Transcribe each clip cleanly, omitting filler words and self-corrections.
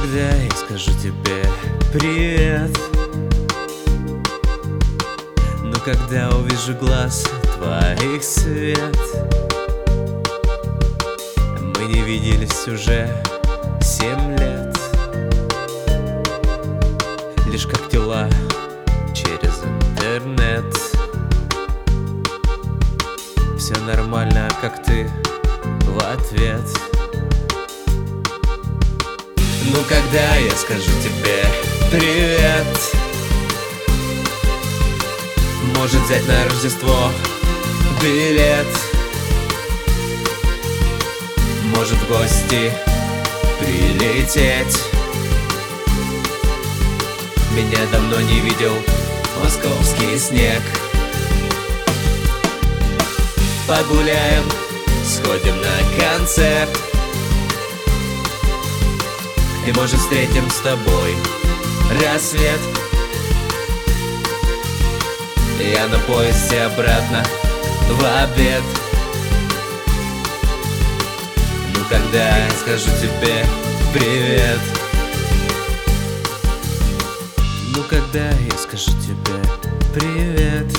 когда я скажу тебе привет? Но когда увижу глаз твоих свет. Мы не виделись уже 7 лет, лишь как дела через интернет. Все нормально, как ты в ответ. Ну когда я скажу тебе привет? Может взять на Рождество билет? Может в гости прилететь? Меня давно не видел московский снег. Погуляем, сходим на концерт, и может встретим с тобой рассвет. Я на поезде обратно в обед. Ну когда я скажу тебе привет? Ну когда я скажу тебе привет?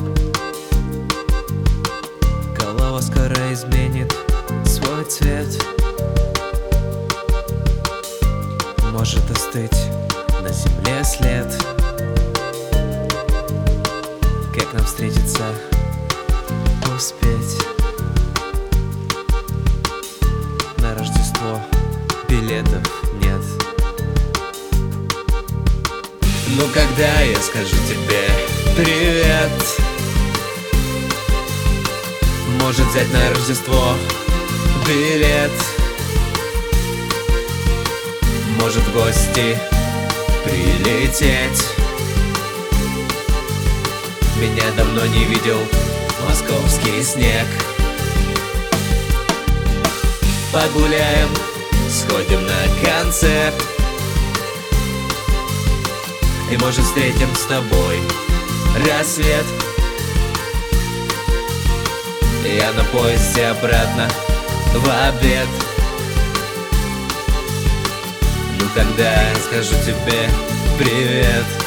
Голова скоро изменит свой цвет. Может остыть на земле след. Как нам встретиться, успеть? На Рождество билетов нет. Ну когда я скажу тебе привет? Может взять на Рождество билет? Может в гости прилететь? Меня давно не видел московский снег. Погуляем, сходим на концерт, и может встретим с тобой рассвет. Я на поезде обратно в обед. Ну когда я скажу тебе привет?